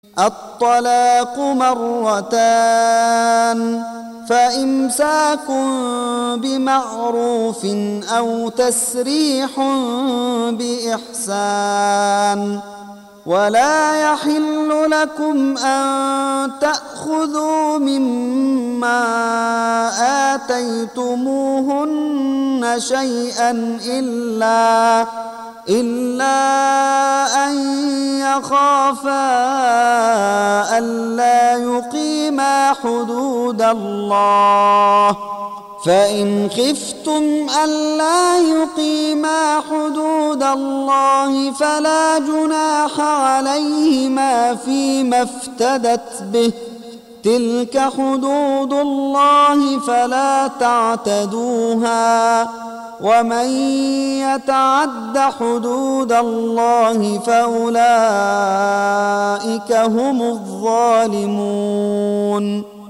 الطلاق مرتان، فإمساك بمعروف أو تسريح بإحسان. ولا يحل لكم أن تأخذوا مما آتيتموهن شيئا إلا أن يخافا ألا يقيما حدود الله، فإن خفتم ألا يقيما حدود الله فلا جناح عليهما فيما افتدت به، تلك حدود الله فلا تعتدوها، ومن يتعد حدود الله فأولئك هم الظالمون.